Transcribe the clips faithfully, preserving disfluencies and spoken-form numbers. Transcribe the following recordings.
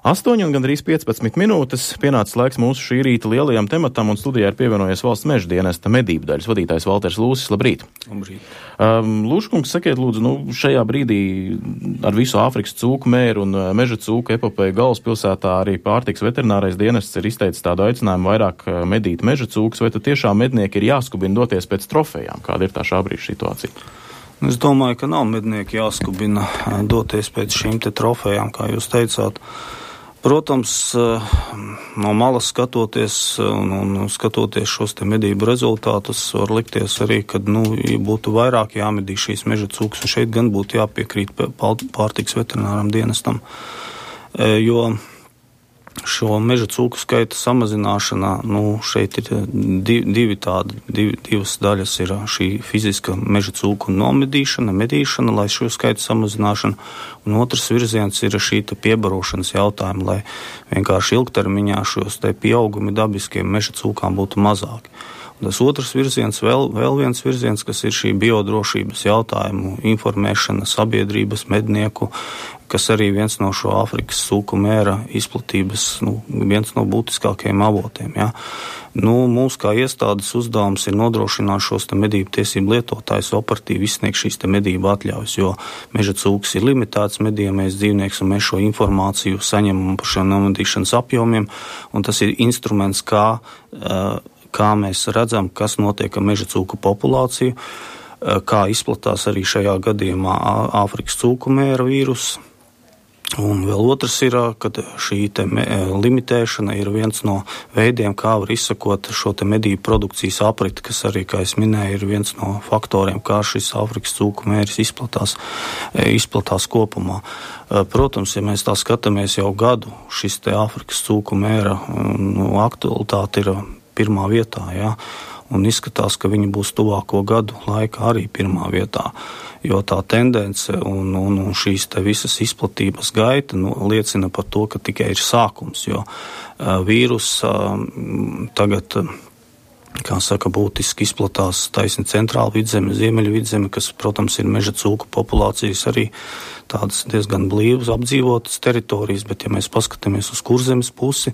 Astoņi un gandrīz piecpadsmit minūtes pienācis laiks mūsu šī rīta lielajam tematam, un studijā ir pievienojies valsts meža dienesta medību daļas vadītājs Valters Lūsis. Labrīt! Labrīt! Um, Lūškungs, sakiet lūdzu, nu, šajā brīdī ar visu Āfrikas cūku mēru un meža cūku epopeju galvaspilsētā arī pārtiks veterinārais dienests ir izteicis tādu aicinājumu vairāk medīt meža cūkus, vai tad tiešām mednieki ir jāskubina doties pēc trofejām? Kāda ir tā šā brīža situācija? Es domāju, ka nav mednieki jāskubina doties pēc šīm te trofejām, kā jūs teicāt. Protams, no malas skatoties un, un skatoties šos te medību rezultātus, var likties arī, ka nu, būtu vairāk jāmedī šīs meža cūkas, un šeit gan būtu jāpiekrīt pārtiks veterināram dienestam, jo šo meža cūku skaita samazināšanā, nu, šeit ir divi, divi tādi, divi, divas daļas ir šī fiziska meža cūku nomedīšana, medīšana, lai šo skaitu samazināšana, un otrs virziens ir šī piebarošanas jautājuma, lai vienkārši ilgtermiņā šos te pieaugumi dabiskiem meža cūkām būtu mazāki. Un tas otrs virziens, vēl, vēl viens virziens, kas ir šī biodrošības jautājumu, informēšana sabiedrības, mednieku, kas arī viens no šo Āfrikas cūku mēra izplatības, nu, viens no būtiskākajiem avotiem. Ja. Nu, mūsu kā iestādes uzdevums ir nodrošināt šos te medību tiesību lietotājus operatīvi izsniegt šīs te medību atļaujas, jo meža cūks ir limitēts medījamais dzīvnieks, un mēs šo informāciju saņemam par šiem nomedīšanas apjomiem, un tas ir instruments, kā, kā mēs redzam, kas notiek ar meža cūku populāciju, kā izplatās arī šajā gadījumā Āfrikas cūku mēra vīruss. Un vēl otrs ir, ka šī te limitēšana ir viens no veidiem, kā var izsakot šo te medību produkcijas apriti, kas arī, kā es minēju, ir viens no faktoriem, kā šis Āfrikas cūku mēris izplatās, izplatās kopumā. Protams, ja mēs tā skatāmies jau gadu, šis te Āfrikas cūku mēra nu, aktualitāte ir pirmā vietā, jā, un izskatās, ka viņi būs tuvāko gadu laikā arī pirmā vietā. Jo tā tendence un, un, un šīs te visas izplatības gaita nu, liecina par to, ka tikai ir sākums, jo uh, vīrus uh, tagad, kā saka, būtiski izplatās taisni centrāla vidzeme, ziemeļu vidzeme, kas, protams, ir meža cūku populācijas arī tādas diezgan blīvas apdzīvotas teritorijas, bet ja mēs paskatāmies uz Kurzemes pusi,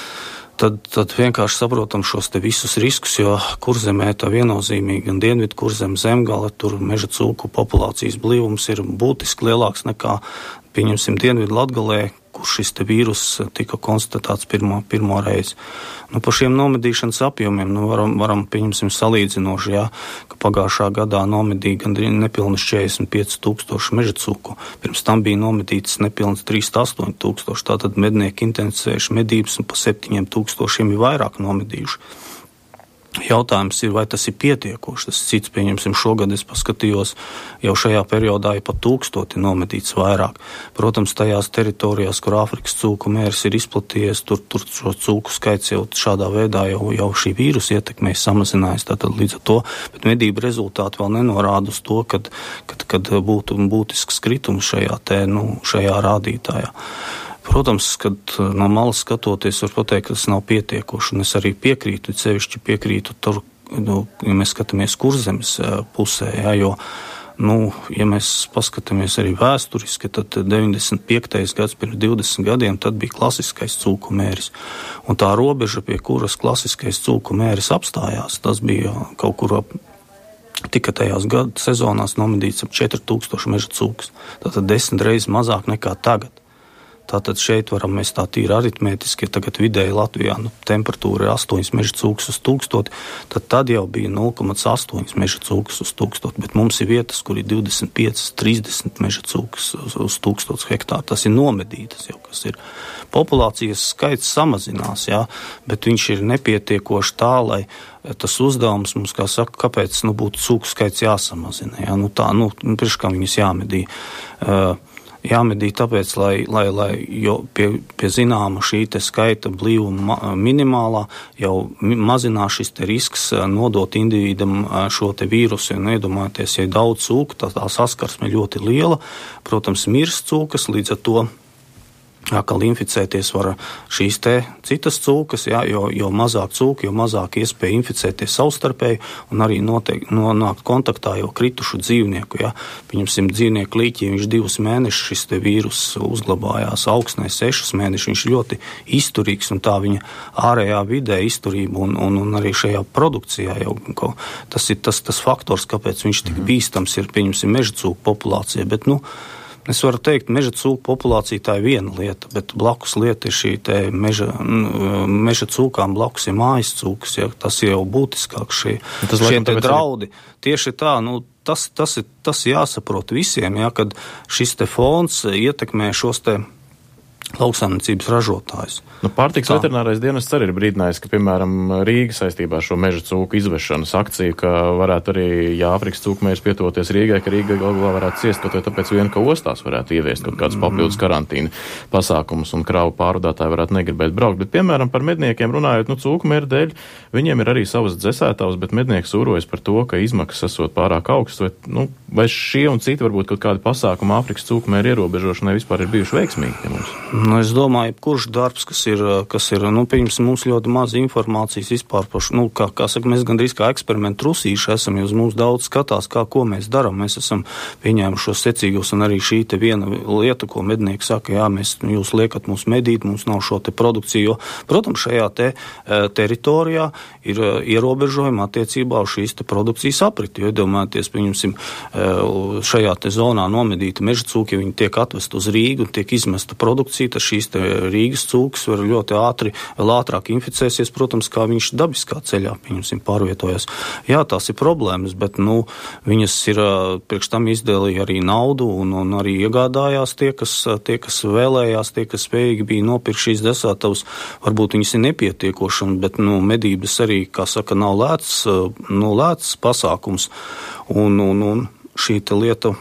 Tad, tad vienkārši saprotam šos te visus riskus, jo Kurzemē tā viennozīmīgi gan Dienvidu Kurzeme, Zemgale, tur meža cūku populācijas blīvums ir būtiski lielāks nekā, pieņemsim, Dienvidu Latgalē, kur šis te vīrus tika konstatēts pirmo, pirmo reizi. Nu, par šiem nomedīšanas apjomiem nu, varam, varam pieņemsim salīdzinoši, jā, ka pagājušā gadā nomedīja gandrīz nepilnas četrdesmit pieci tūkstoši meža cūku. Pirms tam bija nomedītas nepilnas trīsdesmit astoņi tūkstoši. Tātad mednieki intensējuši medības un pa septiņiem tūkstošiem ir vairāk nomedījuši. Jautājums ir, vai tas ir pietiekoši. Tas cits, pieņemsim, šogad es paskatījos, jau šajā periodā ir pat tūkstoti nomedīts vairāk. Protams, tajās teritorijās, kur Āfrikas cūku mērs ir izplatījies, tur, tur šo cūku skaits jau šādā veidā jau, jau šī vīrusa ietekmē samazinājas. Tātad līdz ar to, bet medību rezultāti vēl nenorāda uz to, kad, kad, kad būtu būtisks kritums šajā, te, nu, šajā rādītājā. Protams, kad no malas skatoties, var pateikt, ka tas nav pietiekoši, un es arī piekrītu, sevišķi piekrītu tur, nu, ja mēs skatāmies Kurzemes pusē, jā, jo, nu, ja mēs paskatāmies arī vēsturiski, tad deviņdesmit piektais gads pirms divdesmit gadiem, tad bija klasiskais cūku mēris, un tā robeža, pie kuras klasiskais cūku mēris apstājās, tas bija kaut kur ap tika tajās gadu sezonās nomedīts ap četri tūkstoši meža cūkas, tātad desmit reizes mazāk nekā tagad. Tātad šeit varam mēs tā tīri aritmētiski, ja tagad vidēji Latvijā nu, temperatūra ir astoņas meža cūkas uz tūkstoti, tad tad jau bija nulle komats astoņi meža cūkas uz tūkstoti, bet mums ir vietas, kur ir divdesmit pieci, trīsdesmit meža cūkas uz, uz tūkstots hektāru. Tas ir nomedītas jau, kas ir. Populācijas skaits samazinās, jā, bet viņš ir nepietiekoši tā, lai tas uzdevums mums, kā saka, kāpēc nu, būtu cūku skaits jāsamazina. Jā, nu tā, nu, priekš kā viņas jāmedī. Uh, Jāmedī tāpēc, lai, lai, lai jo pie, pie zināma šī te skaita blīvuma minimālā jau mazinās šis te risks nodot individam šo te vīrusu. Un iedomājieties, ja ir daudz cūku, tā, tā saskarsme ļoti liela. Protams, mirs cūkas, līdz ar to Atkal inficēties var šīs te citas cūkas, jā, jo, jo mazāk cūki, jo mazāk iespēja inficēties savstarpēji un arī noteikti nonākt kontaktā jau kritušu dzīvnieku. Jā. Pieņemsim, dzīvnieku līķī viņš divus mēnešus šis te vīrus uzglabājās augsnē, sešus mēnešus, viņš ļoti izturīgs un tā viņa ārējā vidē izturība un, un, un arī šajā produkcijā jau ko, tas ir tas, tas faktors, kāpēc viņš tik bīstams ir, pieņemsim, meža cūku populācija, bet, nu, es varu teikt, meža cūku populācija tā ir viena lieta, bet blakus lieta ir šī te meža, meža cūkām blakus ir mājas cūkas, ja, tas ir jau būtiskāk šie, šie te draudi. Ir... Tieši tā, nu, tas, tas ir tas jāsaprot visiem, ja, kad šis te fons ietekmē šos te lauksaimniecības ražotājs. Nu, pārtiks tā. Veterinārais dienests arī ir brīdinājis, ka, piemēram, Rīga saistībā ar šo meža cūku izvešanas akciju, ka varētu arī, ja Āfrikas cūkmērs pietuvoties Rīgai, ka Rīga galvā varētu ciest, kaut vai tāpēc vien, ka ostās varētu ieviest kaut kādus papildus karantīnu pasākumus un kravu pārvadātāji varētu negribēt braukt. Bet, piemēram, par medniekiem runājot, nu, cūkmēra dēļ, viņiem ir arī savas dzesētavas, bet mednieki sūrojas par to, ka izmaksas esot pārāk augstas, vai, nu, vai šie un citi varbūt kaut kādi pasākumi Āfrikas cūkmēra ierobežošanai vispār ir bijuši veiksmīgi pie mums? Nu, es domāju, kurš darbs, kas ir, kas ir, nu, pieņemsim, mums ļoti maz informācijas vispār par, nu, kā, kā saka, mēs gandrīz kā eksperimentu trusīši esam, jo uz mums daudz skatās, kā, ko mēs darām. Mēs esam pieņēmuši šos secīgos, un arī šī te viena lieta, ko mednieki saka, jā, mēs, jūs liekat mums medīt, mums nav šo te produkciju, jo, protams, šajā te teritorijā ir ierobežojumi attiecībā uz šīs te produkcijas apriti, jo, iedomājieties, pieņemsim, šajā te zonā nomedīta meža cūki, viņi tiek atvest uz Rīgu un tiek izmesta produkcija, tad šīs te Rīgas cūkas var ļoti ātri, vēl ātrāk inficēsies, protams, kā viņš dabiskā ceļā, pieņemsim, pārvietojas. Jā, tās ir problēmas, bet, nu, viņas ir, priekš tam izdēlīja arī naudu un, un arī iegādājās tie, kas, tie, kas vēlējās, tie, kas spējīgi bija nopirkt šīs desētavas, varbūt viņas ir nepietiekošas, bet, nu, medības arī, kā saka, nav lēts, nu, lēts pasākums, un, un, un šī te lieta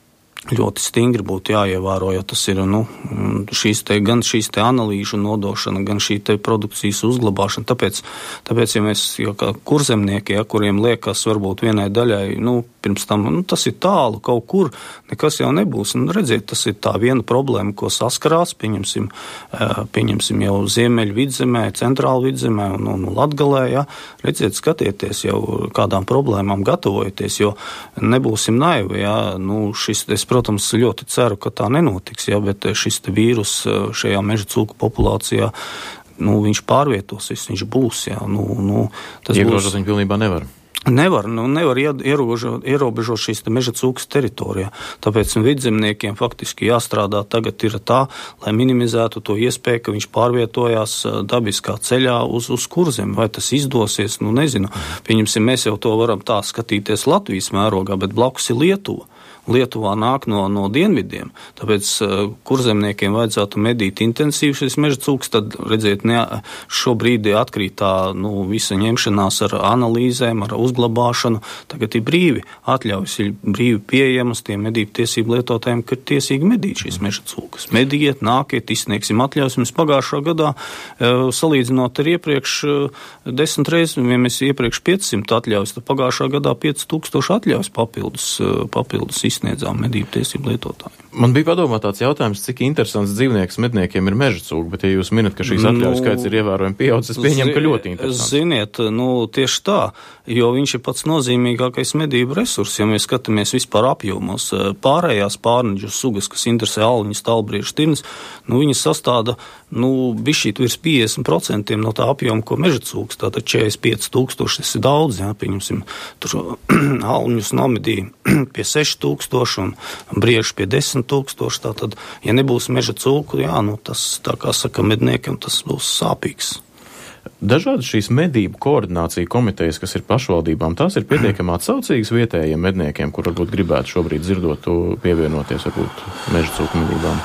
ļoti stingri būtu jāievēro, jo tas ir, nu, šīs te, gan šīs te analīžu nodošana, gan šī te produkcijas uzglabāšana. Tāpēc, tāpēc ja mēs, jo kā kurzemnieki, ja, kuriem liekas varbūt vienai daļai, nu, pirms tam, nu, tas ir tālu kaut kur, nekas jau nebūs. Un redziet, tas ir tā viena problēma, ko saskarās, pieņemsim, pieņemsim jau Ziemeļu vidzemē, Centrālu vidzemē un, un Latgalē, ja. Redziet, skatieties jau kādām problēmām gatavojoties, jo nebūsim naivi, ja, nu, šis, es, protams, ļoti ceru, ka tā nenotiks, ja, bet šis te vīrus šajā meža cūku populācijā, nu, viņš pārvietosies, viņš būs, ja, nu, nu, tas Iegrožot būs... viņu pilnībā nevar. Nevar, nu, nevar ierobežot, ierobežot šīs meža cūkas teritorijā. Tāpēc vidzemniekiem faktiski jāstrādā tagad ir tā, lai minimizētu to iespēju, ka viņš pārvietojās dabiskā ceļā uz, uz kurzem. Vai tas izdosies, nu nezinu. Pieņemsim, mēs jau to varam tā skatīties Latvijas mērogā, bet blakus ir Lietuva. Lietuvā nāk no, no dienvidiem, tāpēc uh, kurzemniekiem vajadzētu medīt intensīvi šis meža cūks, tad, redziet, ne, šobrīd atkrīt tā, nu, visa ņemšanās ar analīzēm, ar uzglabāšanu, tagad ir brīvi, atļaujas ir brīvi pieejamas tiem medību tiesību lietotājiem, ka ir tiesīgi medīt šīs meža cūkas. Mediet, nākiet, izsniegsim atļaujas, mēs pagājušā gadā, uh, salīdzinot ar iepriekš uh, desmit reizes, ja mēs iepriekš piecsimt atļaujas, tad pagājušā gadā pieci tūkstoši atļaujas papildus, uh, papildus izsniedzām medību tiesību lietotājiem. Man bija padomā tāds jautājums, cik interesants dzīvnieks medniekiem ir meža cūka, bet ja jūs minat, ka šīs atļaujas nu, skaits ir ievērojami pieaudzis, es pieņemu, ka ļoti interesants. Ziniet, nu tieši tā, jo viņš ir pats nozīmīgākais medību resurs, ja mēs skatāmies vispār apjomos. Pārējās pārneģu sugas, kas interesē alņas, talbriežu, tirnas, nu viņas sastāda, nu, bišķīt virs piecdesmit procenti no tā apjoma, ko meža cūks, tātad četrdesmit pieci tūkstoši, tas ir daudz, jā, pieņemsim, tur alņus nomedīja pie seši tūkstoši un briežu pie desmit tūkstoši, tātad, ja nebūs meža cūku, jā, nu, tas, tā kā saka medniekiem, tas būs sāpīgs. Dažādas šīs medību koordinācija komitejas, kas ir pašvaldībām, tās ir pietiekami atsaucīgas vietējiem medniekiem, kur varbūt gribētu šobrīd dzirdot pievienoties, varbūt meža cūku medībām.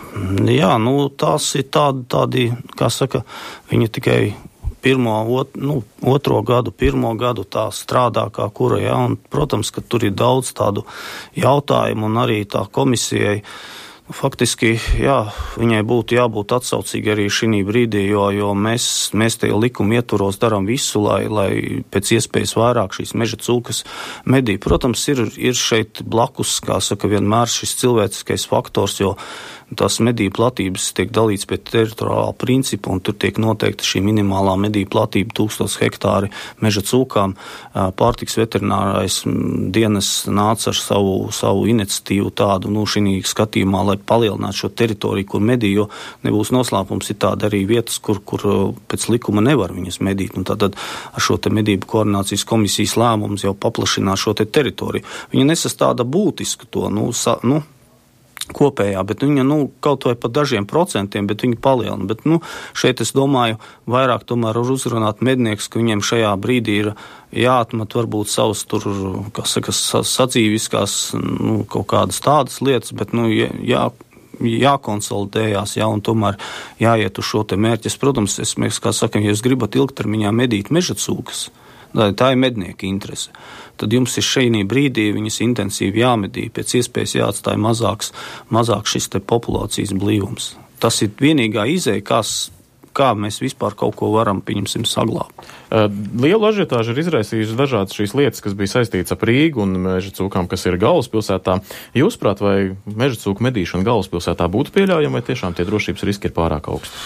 Jā, nu, tās ir tādi, tādi, kā saka, viņi tikai pirmo, ot, nu, otro gadu, pirmo gadu tā strādā kā kura, ja, un, protams, ka tur ir daudz tādu jautājumu, un arī tā komisijai, faktiski, jā, viņai būtu jābūt atsaucīgi arī šī brīdī, jo, jo mēs, mēs te likuma ietvaros darām visu, lai, lai pēc iespējas vairāk šīs meža cūkas medī. Protams, ir, ir šeit blakus, kā saka, vienmēr šis cilvēciskais faktors, jo tās medību platības tiek dalīts pēc teritoriālā principa, un tur tiek noteikta šī minimālā medību platība tūkstoš hektāri meža cūkām. Pārtiks veterinārais dienas nāca ar savu, savu iniciatīvu tādu, nu, šī skatījumā, lai palielinātu šo teritoriju, kur medī, jo nebūs noslēpums, ir tāda arī vietas, kur, kur pēc likuma nevar viņas medīt. Un tātad ar šo te medību koordinācijas komisijas lēmums jau paplašināt šo te teritoriju. Viņa nesastāda būtisku to, nu, sa, nu kopējā, bet viņa, nu, kaut vai pa dažiem procentiem, bet viņa palielina. Bet, nu, šeit es domāju, vairāk tomēr var uzrunāt mednieks, ka viņiem šajā brīdī ir jāatmet varbūt savas tur, kā saka, sadzīviskās, nu, kaut kādas tādas lietas, bet, nu, jā, jākonsolidējās, jā, un tomēr jāiet uz šo te mērķi. Protams, es, mēs, kā sakam, ja jūs gribat ilgtermiņā medīt meža cūkas, tā ir mednieka interese, tad jums ir šajā brīdī viņas intensīvi jāmedī, pēc iespējas jāatstāja mazāks, mazāk šis te populācijas blīvums. Tas ir vienīgā izēja, kas kā mēs vispār kaut ko varam, pieņemsim, saglābt. Lielu ažiotāžu ir izraisījusi dažādas šīs lietas, kas bija saistītas ap Rīgu un meža cūkām, kas ir galvaspilsētā. Jūsuprāt, vai meža cūku medīšana galvaspilsētā būtu pieļaujama, vai tiešām tie drošības riski ir pārāk augsti?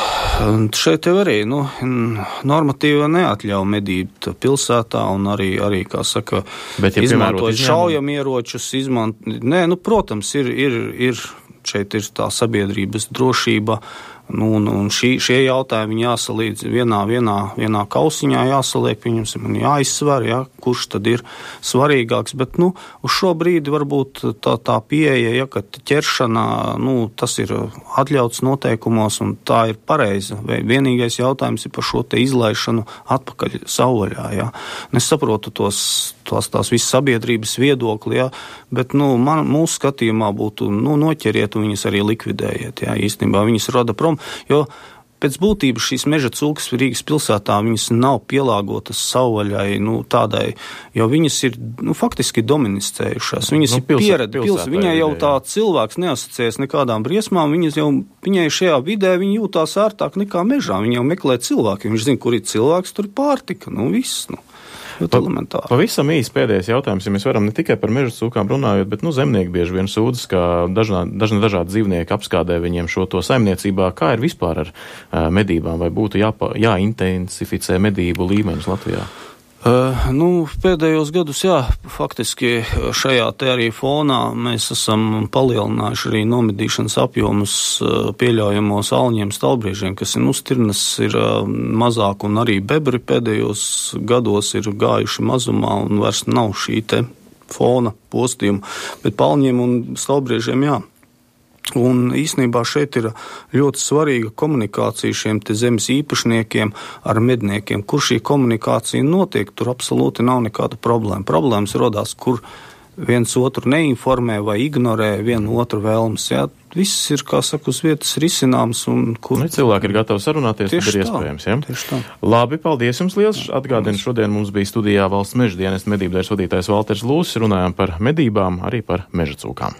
Šeit jau arī, nu, normatīva neatļauj medīt pilsētā un arī, arī kā saka, Bet, ja izmantot šaujamieročus, izmant... Nē, nu, protams, ir, ir, ir, šeit ir tā sabiedrības drošība, nu, un, un šī, šie jautājumi viņi jāsalīdz vienā, vienā, vienā kausiņā jāsaliek, viņam un jāizsver, ja, kurš tad ir svarīgāks, bet, nu, uz šo brīdi varbūt tā, tā pieeja, ja, ka ķeršana, nu, tas ir atļauts noteikumos un tā ir pareiza. Vienīgais jautājums ir par šo te izlaišanu atpakaļ savvaļā, ja. Un es saprotu tos, tās, tās visas sabiedrības viedokli, ja, bet, nu, man, mūsu skatījumā būtu, nu, noķeriet un viņas arī likvidējiet, ja, īstenībā viņas roda prom. Jo pēc būtības šīs meža cūkas Rīgas pilsētā viņas nav pielāgotas savvaļai, nu, tādai, jo viņas ir, nu, faktiski dominicējušās. Viņas nu, ir pieredze pilsētā. Viņai jau tā cilvēks neasociēs nekādām briesmām, viņas jau, viņai šajā vidē viņa jūtās ērtāk nekā mežā. Viņa jau meklē cilvēku. Viņš zina, kur ir cilvēks, tur ir pārtika. Nu, viss, nu. Pa, pavisam īsi pēdējais jautājums, ja mēs varam ne tikai par meža cūkām runājot, bet, nu, zemnieki bieži vien sūdzas, ka dažādi, dažādi, dažādi dzīvnieki apskādē viņiem šo to saimniecībā. Kā ir vispār ar uh, medībām? Vai būtu jāpa, jāintensificē medību līmeņus Latvijā? Uh, nu, pēdējos gadus, jā, faktiski šajā te arī fonā mēs esam palielinājuši arī nomedīšanas apjomus uh, pieļaujamos alņiem, stalbriežiem, kas ir, nu, stirnas ir uh, mazāk, un arī bebri pēdējos gados ir gājuši mazumā, un vairs nav šī te fona postījuma, bet palņiem un stalbriežiem, jā. Un īstenībā šeit ir ļoti svarīga komunikācija šiem te zemes īpašniekiem ar medniekiem. Kur šī komunikācija notiek, tur absolūti nav nekāda problēma. Problēmas rodās, kur viens otru neinformē vai ignorē vienu otru vēlmes. Jā, viss ir, kā saka, uz vietas risināms. Un kur... Nu, cilvēki ir gatavi sarunāties, tad ir iespējams. Ja? Tieši tā. Labi, paldies jums liels. Atgādinu, šodien mums bija studijā Valsts meža dienesta medībdienas vadītājs Valters Lūsis. Runājām par medībām, arī par meža cūkām.